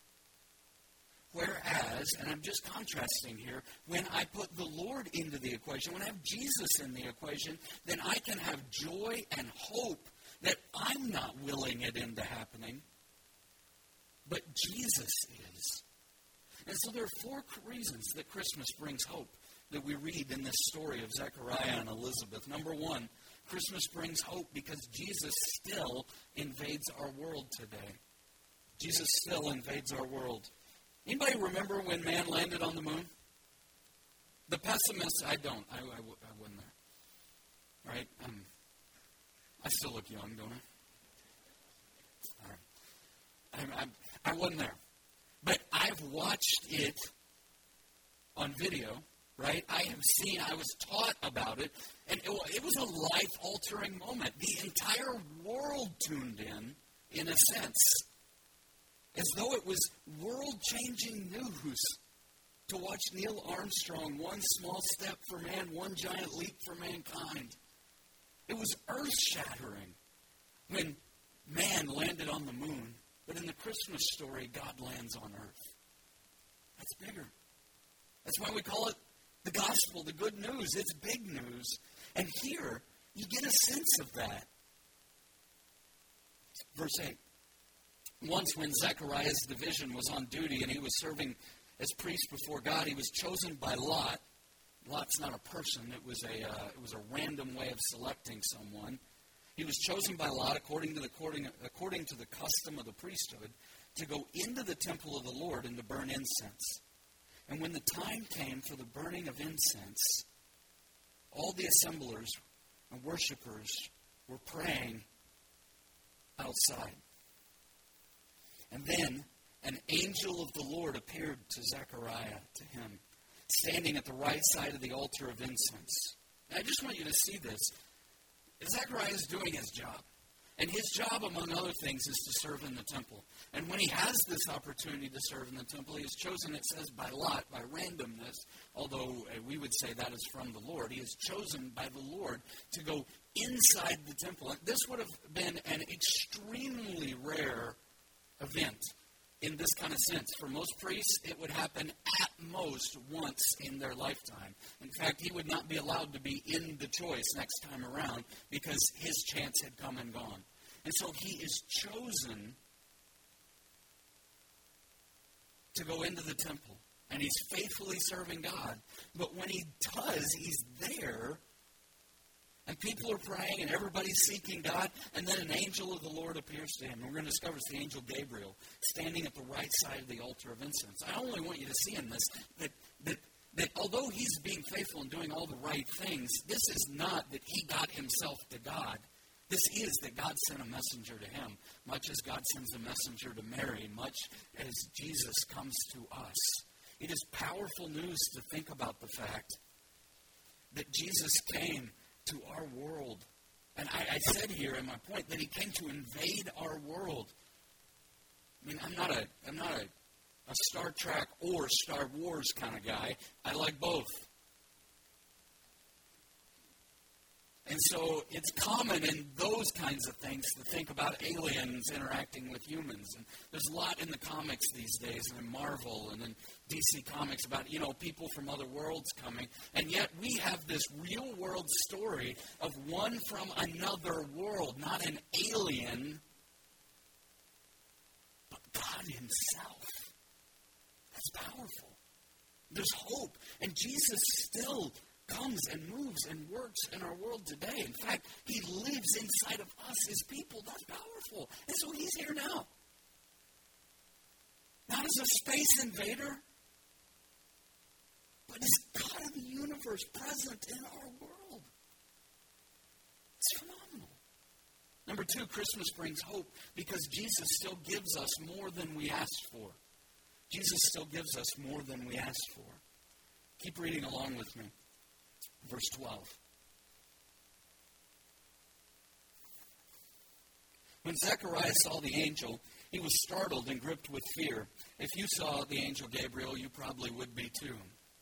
S1: Whereas, and I'm just contrasting here, when I put the Lord into the equation, when I have Jesus in the equation, then I can have joy and hope that I'm not willing it into happening, but Jesus is. And so there are four reasons that Christmas brings hope that we read in this story of Zechariah and Elizabeth. Number one, Christmas brings hope because Jesus still invades our world today. Jesus still invades our world. Anybody remember when man landed on the moon? The pessimists, I don't. I, I, I wasn't there. right? Um, I still look young, don't I? All right. I, I, I wasn't there. But I've watched it on video, right? I have seen, I was taught about it, and it, it was a life-altering moment. The entire world tuned in, in a sense, as though it was world-changing news to watch Neil Armstrong, one small step for man, one giant leap for mankind. It was earth-shattering when man landed on the moon. But in the Christmas story, God lands on earth. That's bigger. That's why we call it the gospel, the good news. It's big news. And here, you get a sense of that. Verse eight. Once when Zechariah's division was on duty and he was serving as priest before God, he was chosen by Lot. Lot's not a person. It was a, uh, it was a random way of selecting someone. He was chosen by Lot according to, the, according, according to the custom of the priesthood to go into the temple of the Lord and to burn incense. And when the time came for the burning of incense, all the assemblers and worshipers were praying outside. And then an angel of the Lord appeared to Zechariah, to him, standing at the right side of the altar of incense. And I just want you to see this. Zechariah is doing his job. And his job, among other things, is to serve in the temple. And when he has this opportunity to serve in the temple, he is chosen, it says, by lot, by randomness, although uh, we would say that is from the Lord. He is chosen by the Lord to go inside the temple. And this would have been an extremely rare event in this kind of sense. For most priests, it would happen at most once in their lifetime. In fact, he would not be allowed to be in the choice next time around because his chance had come and gone. And so he is chosen to go into the temple. And he's faithfully serving God. But when he does, he's there. And people are praying, and everybody's seeking God, and then an angel of the Lord appears to him. And we're going to discover it's the angel Gabriel, standing at the right side of the altar of incense. I only want you to see in this that, that, that although he's being faithful and doing all the right things, this is not that he got himself to God. This is that God sent a messenger to him, much as God sends a messenger to Mary, much as Jesus comes to us. It is powerful news to think about the fact that Jesus came to our world. And I, I said here in my point that he came to invade our world. I mean, I'm not a I'm not a, a Star Trek or Star Wars kind of guy. I like both. And so it's common in those kinds of things to think about aliens interacting with humans. And there's a lot in the comics these days, and in Marvel and in D C Comics about, you know, people from other worlds coming. And yet we have this real world story of one from another world, not an alien, but God himself. That's powerful. There's hope. And Jesus still comes and moves and works in our world today. In fact, he lives inside of us, his people. That's powerful. And so he's here now. Not as a space invader, but as God of the universe present in our world. It's phenomenal. Number two, Christmas brings hope because Jesus still gives us more than we asked for. Jesus still gives us more than we asked for. Keep reading along with me. Verse twelve. When Zechariah saw the angel, he was startled and gripped with fear. If you saw the angel Gabriel, you probably would be too.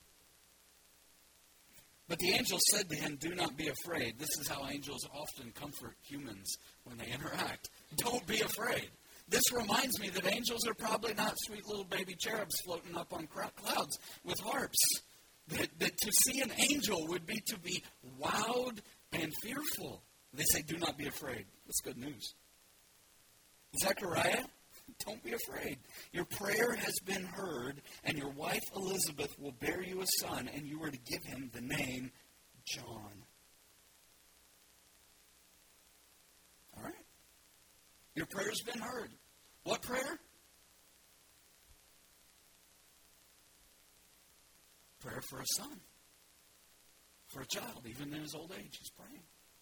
S1: But the angel said to him, "Do not be afraid." This is how angels often comfort humans when they interact. Don't be afraid. This reminds me that angels are probably not sweet little baby cherubs floating up on clouds with harps. That, that to see an angel would be to be wowed and fearful. They say, do not be afraid. That's good news. Zechariah, don't be afraid. Your prayer has been heard, and your wife Elizabeth will bear you a son, and you are to give him the name John. All right? Your prayer's been heard. What prayer? Prayer for a son, for a child, even in his old age, he's praying.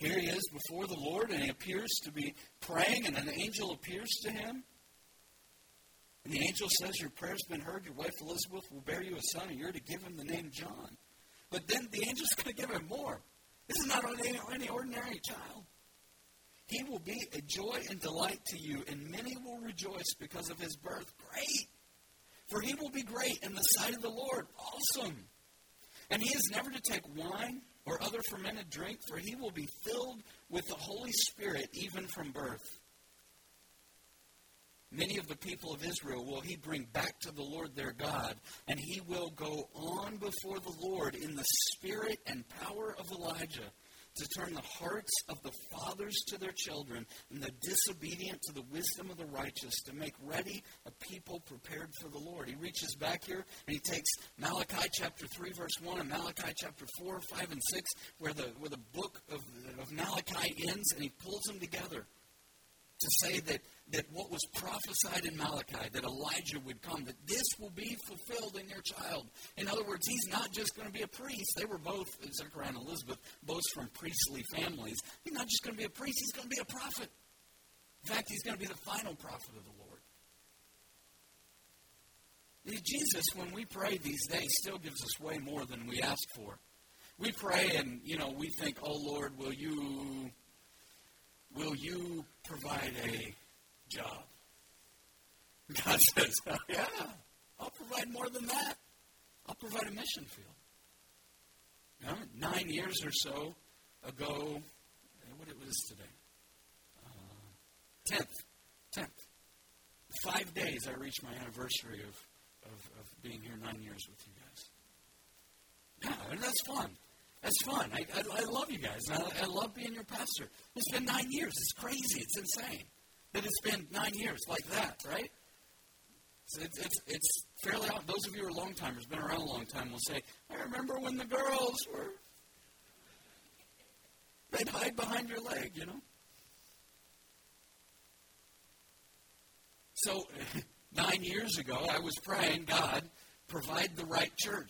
S1: Here he is before the Lord, and he appears to be praying, and an angel appears to him. And the angel says, your prayer's been heard. Your wife Elizabeth will bear you a son, and you're to give him the name John. But then the angel's going to give him more. This is not any, any ordinary child. He will be a joy and delight to you, and many will rejoice because of his birth. Great! For he will be great in the sight of the Lord. Awesome! And he is never to take wine or other fermented drink, for he will be filled with the Holy Spirit even from birth. Many of the people of Israel will he bring back to the Lord their God, and he will go on before the Lord in the spirit and power of Elijah, to turn the hearts of the fathers to their children and the disobedient to the wisdom of the righteous, to make ready a people prepared for the Lord. He reaches back here and he takes Malachi chapter three, verse one, and Malachi chapter four, five, and six, where the, where the book of, of Malachi ends, and he pulls them together to say that, that what was prophesied in Malachi, that Elijah would come, that this will be fulfilled in your child. In other words, he's not just going to be a priest. They were both, Zechariah and Elizabeth, both from priestly families. He's not just going to be a priest, he's going to be a prophet. In fact, he's going to be the final prophet of the Lord. Jesus, when we pray these days, still gives us way more than we ask for. We pray and, you know, we think, oh, Lord, will you... Will you provide a job? God says, oh, yeah, I'll provide more than that. I'll provide a mission field. You know, nine years or so ago, what it was today? Uh, tenth. Tenth. Five days I reached my anniversary of, of, of being here nine years with you guys. Yeah, and that's fun. That's fun. I, I, I love you guys. I, I love being your pastor. It's been nine years. It's crazy. It's insane that it's been nine years like that, right? So it's, it's, it's fairly odd. Those of you who are long-timers, been around a long time, will say, I remember when the girls were, they'd hide behind your leg, you know? So nine years ago, I was praying, God, provide the right church.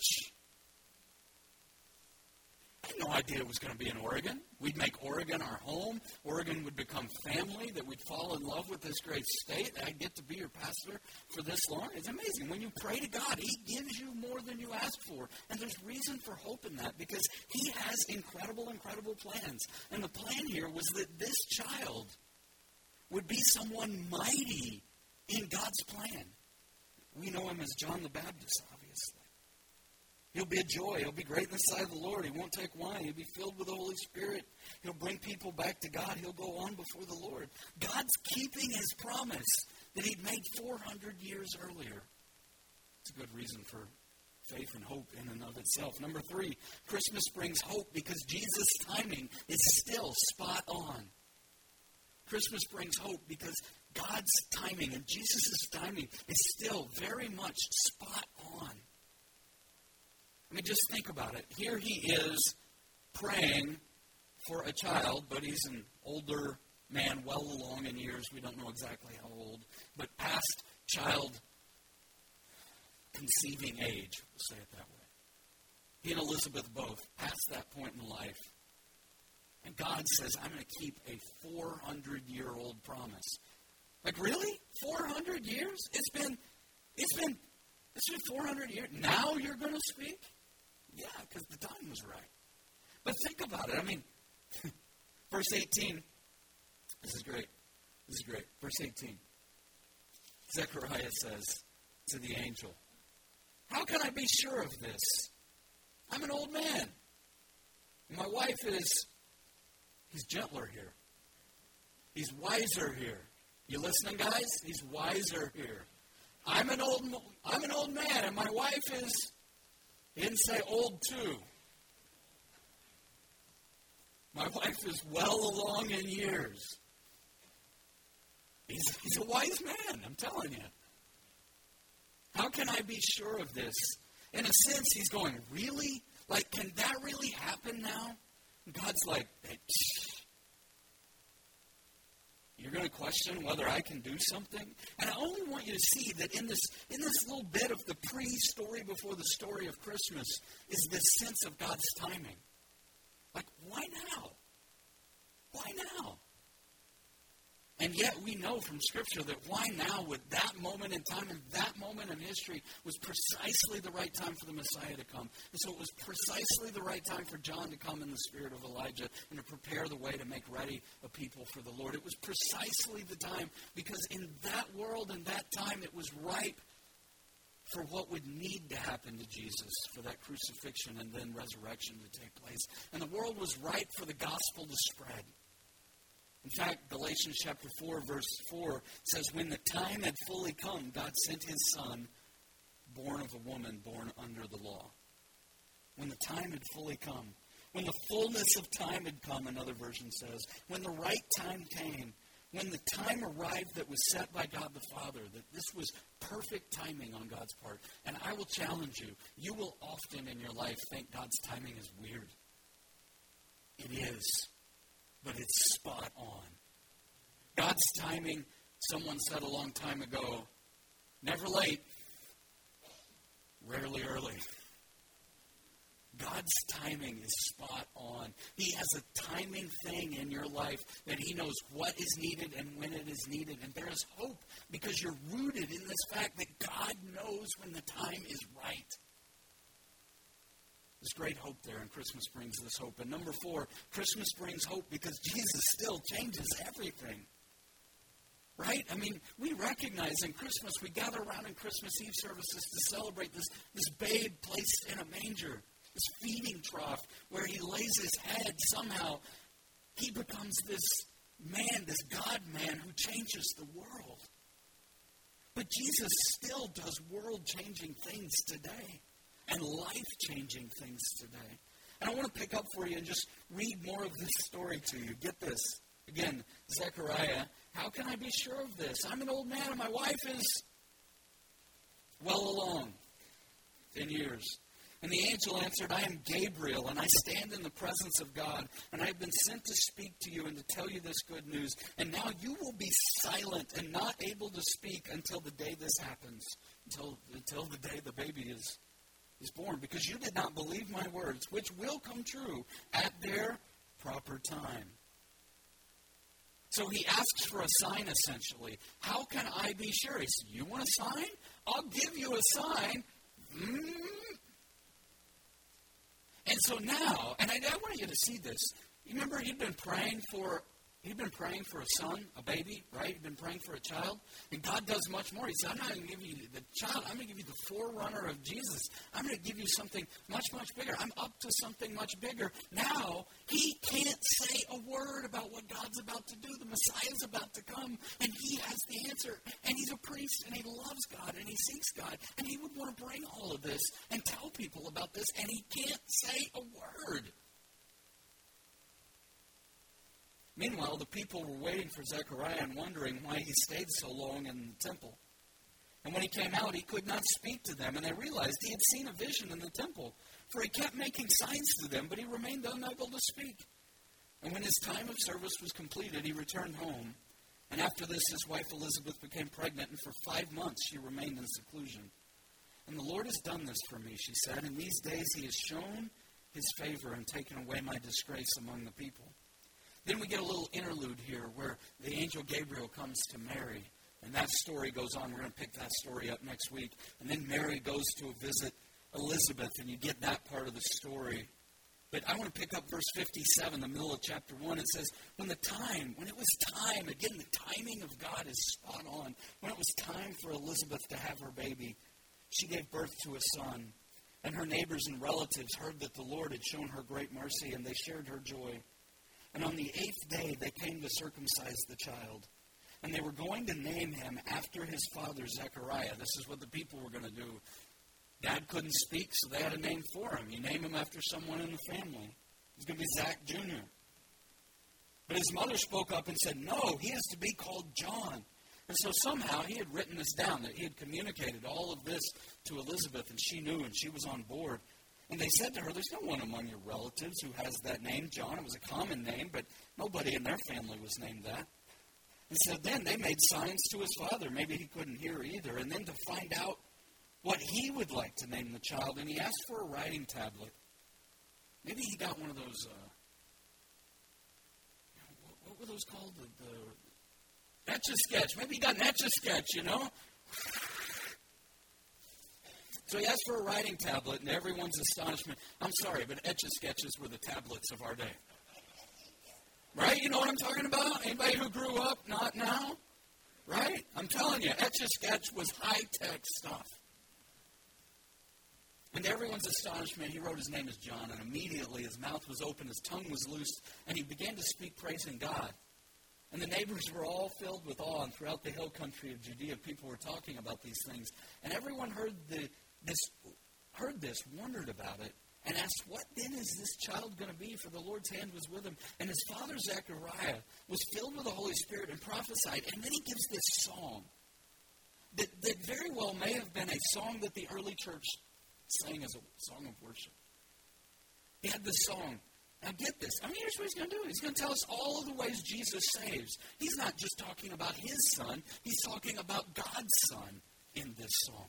S1: I had no idea it was going to be in Oregon. We'd make Oregon our home. Oregon would become family, that we'd fall in love with this great state. I'd get to be your pastor for this long. It's amazing. When you pray to God, he gives you more than you ask for. And there's reason for hope in that, because he has incredible, incredible plans. And the plan here was that this child would be someone mighty in God's plan. We know him as John the Baptist, obviously. He'll be a joy. He'll be great in the sight of the Lord. He won't take wine. He'll be filled with the Holy Spirit. He'll bring people back to God. He'll go on before the Lord. God's keeping his promise that he'd made four hundred years earlier. It's a good reason for faith and hope in and of itself. Number three, Christmas brings hope because Jesus' timing is still spot on. Christmas brings hope because God's timing and Jesus' timing is still very much spot on. I mean, just think about it. Here he is praying for a child, but he's an older man, well along in years. We don't know exactly how old, but past child conceiving age, we'll say it that way. He and Elizabeth both past that point in life. And God says, I'm going to keep a four hundred year old promise. Like, really? four hundred years? It's been, it's been, it's been four hundred years. Now you're going to speak? Yeah, because the time was right. But think about it. I mean, verse eighteen. This is great. This is great. Verse eighteen. Zechariah says to the angel, how can I be sure of this? I'm an old man. My wife is, he's gentler here. He's wiser here. You listening, guys? He's wiser here. I'm an old, I'm an old man, and my wife is, he didn't say old too. My wife is well along in years. He's, he's a wise man, I'm telling you. How can I be sure of this? In a sense, he's going, really? Like, can that really happen now? And God's like, hey, you're going to question whether I can do something? And I only want you to see that in this in this little bit of the pre-story before the story of Christmas is this sense of God's timing. Like, why now? Why now? And yet we know from Scripture that why now with that moment in time and that moment in history was precisely the right time for the Messiah to come. And so it was precisely the right time for John to come in the spirit of Elijah and to prepare the way to make ready a people for the Lord. It was precisely the time because in that world and that time it was ripe for what would need to happen to Jesus, for that crucifixion and then resurrection to take place. And the world was ripe for the gospel to spread. In fact, Galatians chapter four, verse four says, when the time had fully come, God sent his Son, born of a woman, born under the law. When the time had fully come. When the fullness of time had come, another version says. When the right time came. When the time arrived that was set by God the Father, that this was perfect timing on God's part. And I will challenge you, you will often in your life think God's timing is weird. It is, but it's spot on. God's timing, someone said a long time ago, never late, rarely early. God's timing is spot on. He has a timing thing in your life that he knows what is needed and when it is needed. And there is hope because you're rooted in this fact that God knows when the time is right. There's great hope there, and Christmas brings this hope. And number four, Christmas brings hope because Jesus still changes everything. Right? I mean, we recognize in Christmas, we gather around in Christmas Eve services to celebrate this, this babe placed in a manger. This feeding trough where he lays his head, somehow he becomes this man, this God-man who changes the world. But Jesus still does world-changing things today and life-changing things today. And I want to pick up for you and just read more of this story to you. Get this. Again, Zechariah, how can I be sure of this? I'm an old man and my wife is well along, ten years. And the angel answered, I am Gabriel, and I stand in the presence of God, and I have been sent to speak to you and to tell you this good news. And now you will be silent and not able to speak until the day this happens, until, until the day the baby is, is born, because you did not believe my words, which will come true at their proper time. So he asks for a sign, essentially. How can I be sure? He said, you want a sign? I'll give you a sign. Mm-hmm. And so now, and I, I want you to see this. You remember he'd been praying for, he'd been praying for a son, a baby, right? He'd been praying for a child. And God does much more. He said, I'm not going to give you the child. I'm going to give you the forerunner of Jesus. I'm going to give you something much, much bigger. I'm up to something much bigger. Now, he can't say a word about what God's about to do. The Messiah's about to come. And he has the answer. And he's a priest. And he loves God. And he seeks God. And he would want to bring all of this and tell people about this. And he can't say a word. Meanwhile, the people were waiting for Zechariah and wondering why he stayed so long in the temple. And when he came out, he could not speak to them, and they realized he had seen a vision in the temple, for he kept making signs to them, but he remained unable to speak. And when his time of service was completed, he returned home. And after this, his wife Elizabeth became pregnant, and for five months she remained in seclusion. And the Lord has done this for me, she said. In these days he has shown his favor and taken away my disgrace among the people. Then we get a little interlude here where the angel Gabriel comes to Mary. And that story goes on. We're going to pick that story up next week. And then Mary goes to visit Elizabeth, and you get that part of the story. But I want to pick up verse fifty-seven, the middle of chapter one. It says, when the time, when it was time, again, the timing of God is spot on. When it was time for Elizabeth to have her baby, she gave birth to a son. And her neighbors and relatives heard that the Lord had shown her great mercy, and they shared her joy. And on the eighth day, they came to circumcise the child. And they were going to name him after his father, Zechariah. This is what the people were going to do. Dad couldn't speak, so they had a name for him. You name him after someone in the family. It was going to be Zach Junior But his mother spoke up and said, no, he is to be called John. And so somehow he had written this down, that he had communicated all of this to Elizabeth, and she knew, and she was on board. And they said to her, there's no one among your relatives who has that name, John. It was a common name, but nobody in their family was named that. And so then they made signs to his father. Maybe he couldn't hear either. And then to find out what he would like to name the child, and he asked for a writing tablet. Maybe he got one of those, uh, were those called? The, the Etch-a-Sketch. Maybe he got an Etch-a-Sketch, you know? So he asked for a writing tablet, and everyone's astonishment. I'm sorry, but Etch-a-Sketches were the tablets of our day. Right? You know what I'm talking about? Anybody who grew up, not now? Right? I'm telling you, Etch-a-Sketch was high-tech stuff. And to everyone's astonishment, he wrote his name as John, and immediately his mouth was open, his tongue was loosed, and he began to speak praising God. And the neighbors were all filled with awe, and throughout the hill country of Judea, people were talking about these things. And everyone heard the, this, heard this, wondered about it, and asked, what then is this child going to be? For the Lord's hand was with him. And his father Zechariah was filled with the Holy Spirit and prophesied. And then he gives this song that, that very well may have been a song that the early church sang as a song of worship. He had this song. Now get this. I mean, here's what he's going to do. He's going to tell us all of the ways Jesus saves. He's not just talking about his son. He's talking about God's son in this song.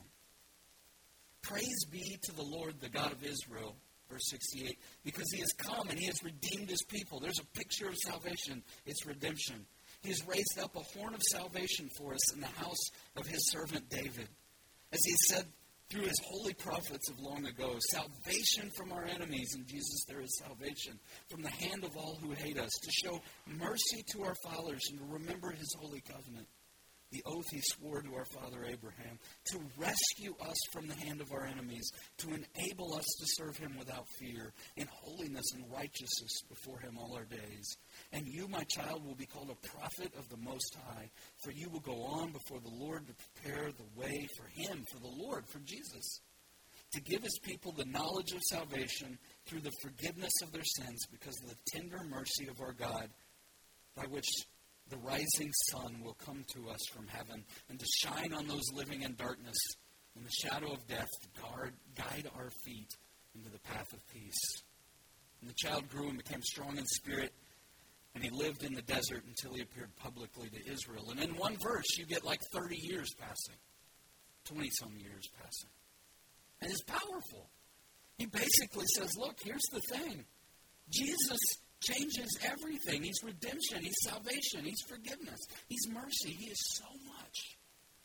S1: Praise be to the Lord, the God of Israel, verse sixty-eight, because he has come and he has redeemed his people. There's a picture of salvation. It's redemption. He has raised up a horn of salvation for us in the house of his servant David. As he said through his holy prophets of long ago, salvation from our enemies. In Jesus there is salvation from the hand of all who hate us, to show mercy to our fathers and to remember his holy covenant, the oath he swore to our father Abraham, to rescue us from the hand of our enemies, to enable us to serve him without fear, in holiness and righteousness before him all our days. And you, my child, will be called a prophet of the Most High, for you will go on before the Lord to prepare the way for him, for the Lord, for Jesus, to give his people the knowledge of salvation through the forgiveness of their sins, because of the tender mercy of our God, by which the rising sun will come to us from heaven, and to shine on those living in darkness, in the shadow of death, to guard, guide our feet into the path of peace. And the child grew and became strong in spirit, and he lived in the desert until he appeared publicly to Israel. And in one verse, you get like thirty years passing, twenty-some years passing. And it's powerful. He basically says, look, here's the thing. Jesus changes everything. He's redemption. He's salvation. He's forgiveness. He's mercy. He is so much.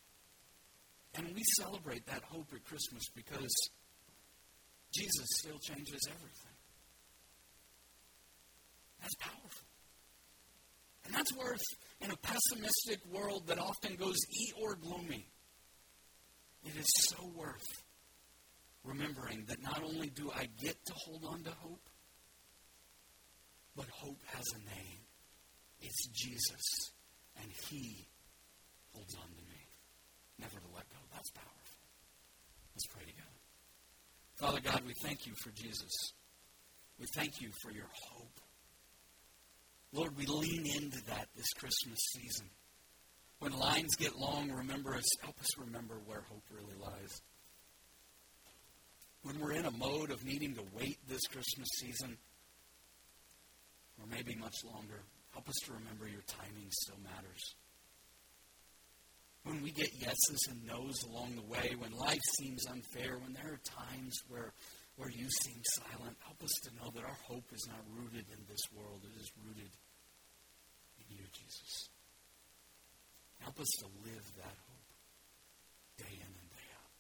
S1: And we celebrate that hope at Christmas because Jesus still changes everything. That's powerful. And that's worth, in a pessimistic world that often goes Eeyore gloomy, it is so worth remembering that not only do I get to hold on to hope, but hope has a name. It's Jesus, and he holds on to me, never to let go. That's powerful. Let's pray together. Father God, we thank you for Jesus. We thank you for your hope. Lord, we lean into that this Christmas season. When lines get long, remember us, help us remember where hope really lies. When we're in a mode of needing to wait this Christmas season, or maybe much longer, help us to remember your timing still matters. When we get yeses and nos along the way, when life seems unfair, when there are times where, where you seem silent, help us to know that our hope is not rooted in this world. It is rooted in you, Jesus. Help us to live that hope day in and day out.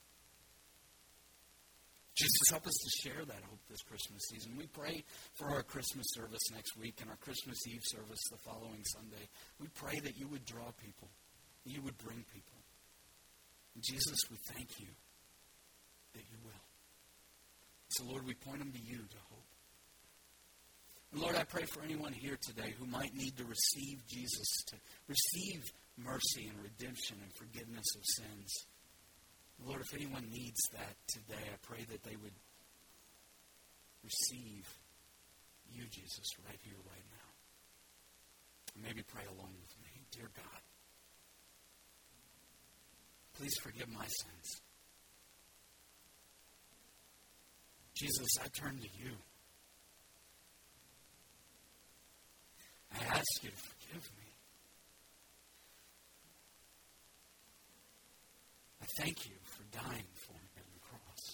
S1: Jesus, help us to share that hope this Christmas season. We pray for our Christmas service next week and our Christmas Eve service the following Sunday. We pray that you would draw people, that you would bring people. And Jesus, we thank you that you will. So, Lord, we point them to you to hope. And Lord, I pray for anyone here today who might need to receive Jesus, to receive mercy and redemption and forgiveness of sins. Lord, if anyone needs that today, I pray that they would receive you, Jesus, right here, right now. And maybe pray along with me. Dear God, please forgive my sins. Jesus, I turn to you. I ask you to forgive me. I thank you for dying for me on the cross,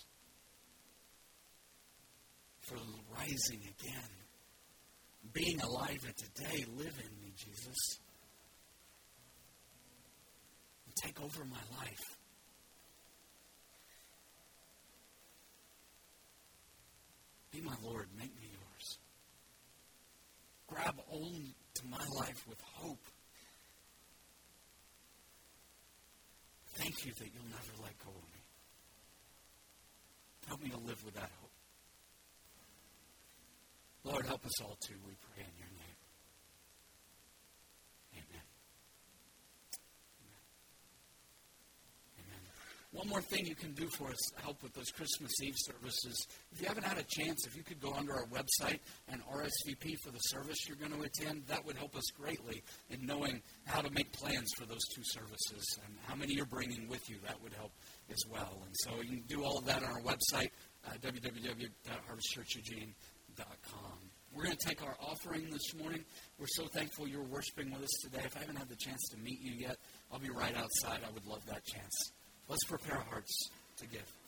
S1: for rising again, being alive and today, live in me, Jesus. And take over my life. Be my Lord. Make me yours. Grab hold to my life with hope. Thank you that you'll never let go of me. Help me to live with that hope. Lord, help us all too, we pray in your name. Amen. Amen. Amen. One more thing you can do for us to help with those Christmas Eve services. If you haven't had a chance, if you could go onto our website and R S V P for the service you're going to attend, that would help us greatly in knowing how to make plans for those two services and how many you're bringing with you. That would help as well. And so you can do all of that on our website, uh, w w w dot harvest church eugene dot com. We're going to take our offering this morning. We're so thankful you're worshiping with us today. If I haven't had the chance to meet you yet, I'll be right outside. I would love that chance. Let's prepare our hearts to give.